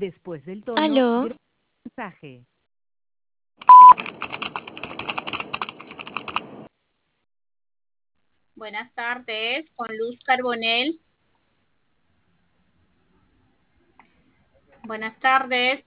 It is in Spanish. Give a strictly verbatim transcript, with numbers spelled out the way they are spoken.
Después del tono, Aló, graba el mensaje. Buenas tardes, con Luz Carbonell. Buenas tardes.